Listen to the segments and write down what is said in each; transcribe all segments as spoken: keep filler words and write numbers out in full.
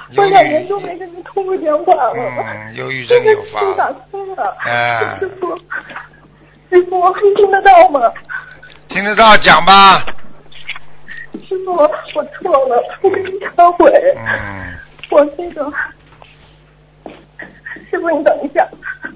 我两年都没跟你通过电话了。 嗯，忧郁症有发。 都打通了。 哎。 师傅，师傅，你听得到吗？ 听得到，讲吧。 师傅，我错了，我跟你忏悔。 嗯。 我那个，师傅你等一下。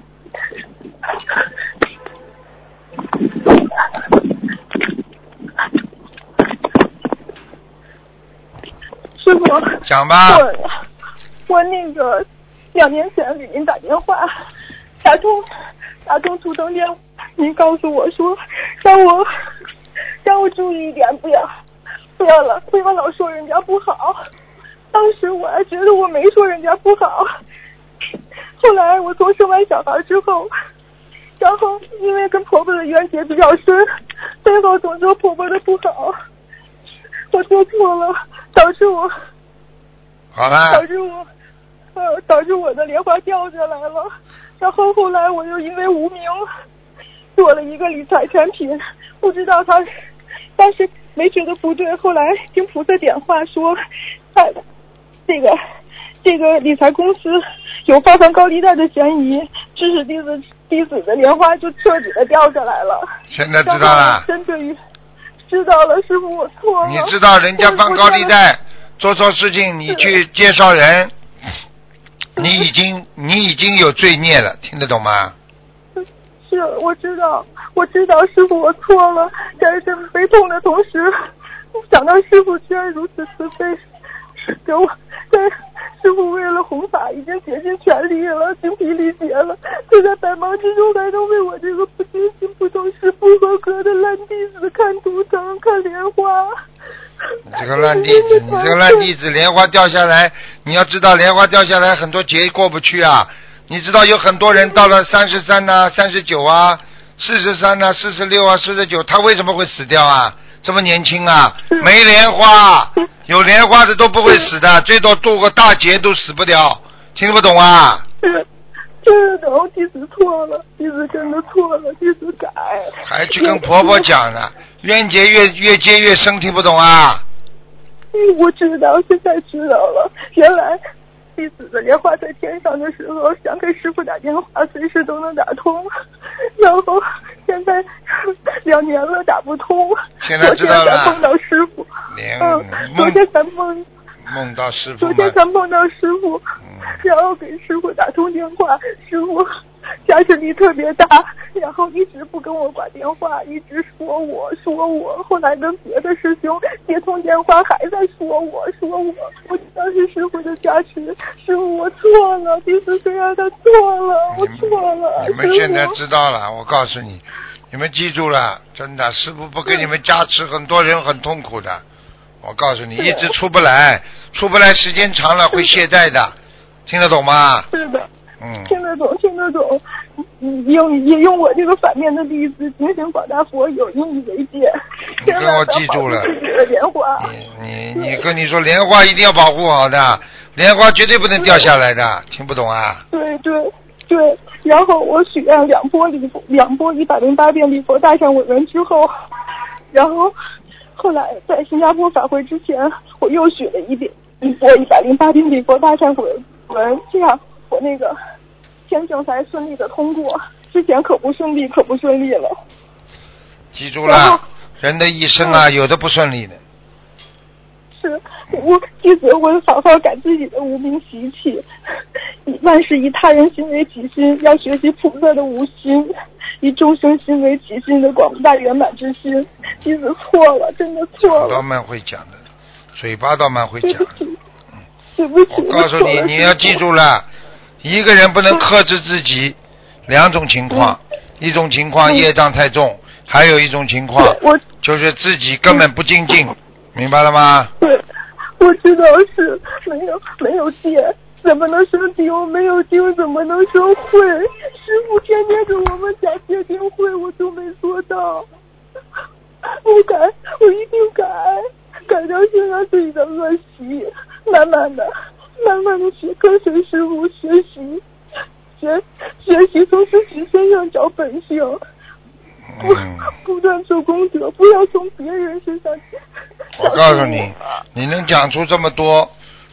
师傅， 讲吧。 我我那个两年前给您打电话，打通打通图腾电话，您告诉我说让我让我注意一点，不要不要了，不要老说人家不好。当时我还觉得我没说人家不好，后来我从生完小孩之后，然后因为跟婆婆的冤结比较深，最后总说婆婆的不好，我做错了，导致我好了， 导致我呃导致我的莲花掉下来了。然后后来我又因为无名做了一个理财产品，不知道他，但是没觉得不对。后来听菩萨点化说，他这个这个理财公司有发放高利贷的嫌疑，致使弟子弟子的莲花就彻底的掉下来了。 现在知道了。 针对于知道了，师傅我错了。 你知道人家放高利贷做错事情，你去介绍人，你已经你已经有罪孽了，听得懂吗？ 是，我知道，我知道，师傅我错了，在这么悲痛的同时，想到师傅居然如此慈悲，给我在师傅为了弘法已经竭尽全力了，精疲力竭了，就在百忙之中还能为我这个不精心不懂事不合格的烂弟子看图腾看莲花。 你这个烂弟子，你这个烂弟子，莲花掉下来，你要知道莲花掉下来很多劫过不去啊。你知道有很多人到了三十三呐、三十九啊、四十三呐、四十六啊、四十九，他为什么会死掉啊？这么年轻啊，没莲花，有莲花的都不会死的，最多度个大劫都死不掉，听不懂啊？ 是，听得懂，弟子错了，弟子真的错了，弟子改。 还去跟婆婆讲呢，冤结越越结越深，听不懂啊？ 嗯，我知道，现在知道了，原来弟子的莲花在天上的时候，想给师傅打电话，随时都能打通。然后现在两年了打不通， 现在知道了。 昨天才碰到师傅，嗯，昨天才梦梦到师傅， 昨天才梦到师傅， 嗯、 然后给师傅打通电话，师傅加持力特别大，然后一直不跟我挂电话，一直说我说我，后来跟别的师兄接通电话还在说我说我，我知道是师傅的加持，师傅我错了，弟子虽然他错了，我错了。 你们现在知道了，我告诉你，你们记住了，真的，师傅不给你们加持，很多人很痛苦的。我告诉你，一直出不来，出不来时间长了会懈怠的，听得懂吗？ 是的。 嗯， 听得懂，听得懂。用也用我这个反面的例子，警醒广大佛友，引以为戒。 你跟我记住了。 莲花。 你你你跟你说，莲花一定要保护好的，莲花绝对不能掉下来的，听不懂啊？ 对对对。然后我许愿两波礼佛，两波一百零八遍礼佛大忏悔文之后，然后后来在新加坡法会之前，我又许了一遍一波一百零八遍礼佛大忏悔文，这样我那个签证才顺利的通过，之前可不顺利，可不顺利了。 记住了，人的一生啊，有的不顺利的。 是，我弟子会好好改自己的无名习气，万事以他人心为己心，要学习菩萨的无心，以众生心为己心的广大圆满之心。弟子错了，真的错了。 倒蛮会讲的，嘴巴倒蛮会讲。 对不起，对不起。 我告诉你，你要记住了。一个人不能克制自己，两种情况，嗯、一种情况业障太重，嗯、还有一种情况就是自己根本不精进，嗯、明白了吗？ 对，我知道是没有没有戒，怎么能生经？没有经怎么能生慧？师父天天跟我们讲戒定慧，我都没做到。我改，我一定改，改掉现在自己的恶习，慢慢的。慢慢的学，跟随师父学习，学学习从自己身上找本性，不、嗯、不断做功德，不要从别人身上。 我告诉你，你能讲出这么多，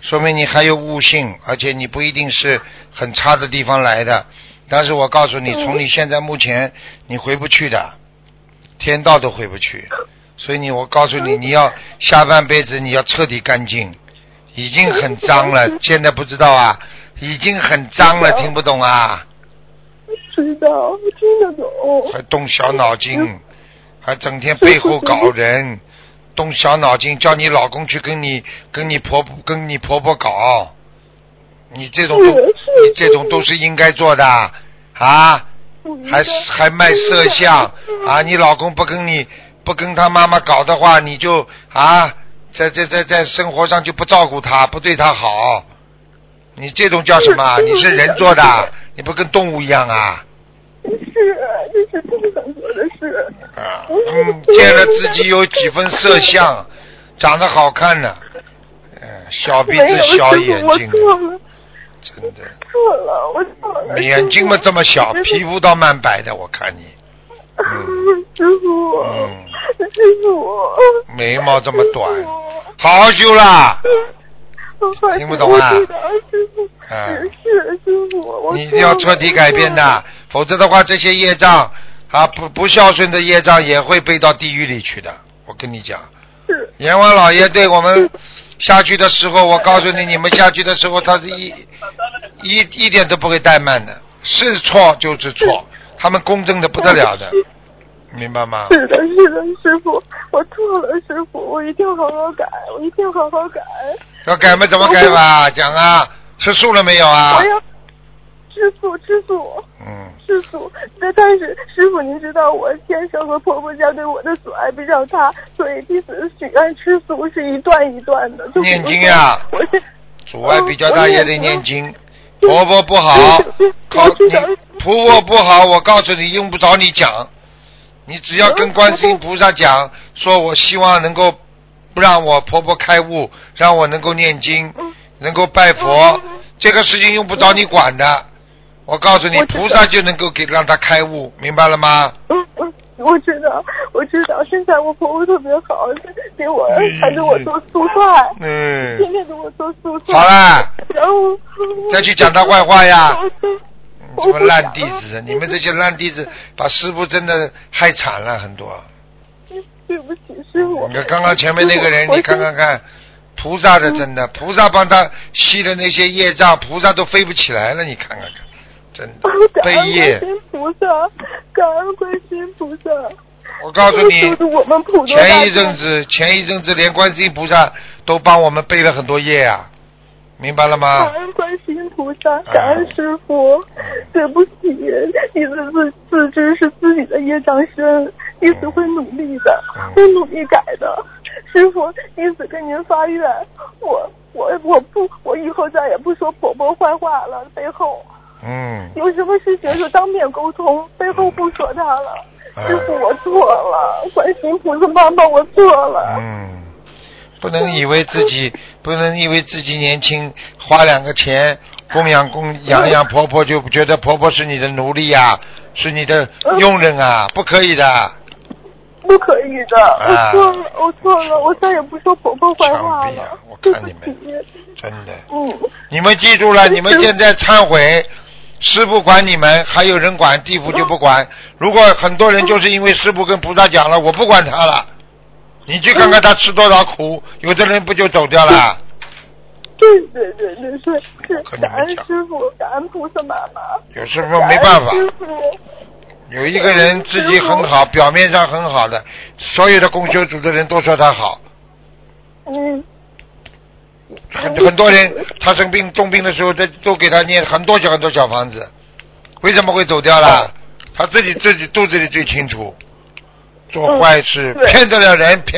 说明你还有悟性，而且你不一定是很差的地方来的。但是我告诉你，从你现在目前你回不去的，天道都回不去。所以你，我告诉你，你要下半辈子你要彻底干净，已经很脏了，现在不知道啊，已经很脏了，听不懂啊？ 知道，听得懂。 还动小脑筋，还整天背后搞人，动小脑筋，叫你老公去跟你跟你婆婆跟你婆婆搞，你这种都你这种都是应该做的啊，还还卖色相啊！你老公不跟你不跟他妈妈搞的话，你就啊，在在在在生活上就不照顾他，不对他好，你这种叫什么？你是人做的，你不跟动物一样啊？ 是，这是不想做的事。 啊，嗯，见了自己有几分色相，长得好看呢，嗯，小鼻子小眼睛，真的。 错了，我错了。 眼睛嘛这么小，皮肤倒蛮白的，我看你。嗯， 师傅，嗯，师傅， 眉毛这么短，好好修啦。听不懂啊？ 师傅， 嗯， 是师傅， 你一定要彻底改变的，否则的话，这些业障啊，不不孝顺的业障也会背到地狱里去的。我跟你讲， 是阎王老爷对我们下去的时候，我告诉你，你们下去的时候，他是一一一点都不会怠慢的，是错就是错，他们公正的不得了的。明白吗？ 是的，是的，师傅，我错了，师傅，我一定好好改，我一定好好改。 要改嘛？怎么改吧？讲啊，吃素了没有啊？ 我要吃素，吃素。 嗯。 吃素，但但是师傅，您知道我先生和婆婆家对我的阻碍比较大，所以弟子许愿吃素是一段一段的。 念经呀。 我是阻碍比较大也得念经。婆婆不好，告你婆婆不好，我告诉你，用不着你讲。你只要跟观世音菩萨讲，说我希望能够不让我婆婆开悟，让我能够念经，能够拜佛，这个事情用不着你管的。我告诉你，菩萨就能够给让她开悟，明白了吗？ 嗯嗯，我知道，我知道。现在我婆婆特别好，给我还给我做素菜，嗯，天天给我做素菜。 好了， 然后再去讲他坏话呀。什么烂弟子？你们这些烂弟子把师父真的害惨了很多。 对不起，师父。 你看刚刚前面那个人，你看看看，菩萨的真的，菩萨帮他吸的那些业障，菩萨都飞不起来了，你看看看，真的悲业。 感恩观世音菩萨，感恩观世音菩萨。 我告诉你，前一阵子，前一阵子连观世音菩萨都帮我们背了很多业啊。明白了吗？ 感恩观世音菩萨，感恩师父。嗯、对不起，弟子自自知是自己的业障深，弟子会努力的，嗯、会努力改的。师父，弟子跟您发愿，我我我不，我以后再也不说婆婆坏话了，背后。 嗯。 有什么事情就当面沟通，背后不说他了。嗯、师父，我错了，观世音菩萨帮帮我错了。 嗯。不能以为自己不能以为自己年轻，花两个钱供养供养养婆婆，就觉得婆婆是你的奴隶啊，是你的佣人啊，不可以的。 不可以的，我错了，我错了，我再也不说婆婆坏话了。 啊、我看你们真的， 嗯， 你们记住了，你们现在忏悔，师父管你们，还有人管，地府就不管。如果很多人就是因为师父跟菩萨讲了，我不管他了。你去看看他吃多少苦，嗯、有的人不就走掉了？ 对对对对对，是感恩师父，感恩菩萨妈妈。 有时候没办法，有一个人自己很好，表面上很好的，所有的共修组的人都说他好。 嗯。 很很多人他生病重病的时候，都都给他念很多小很多小房子，为什么会走掉了？他自己自己肚子里最清楚。做坏事，骗得了人，骗。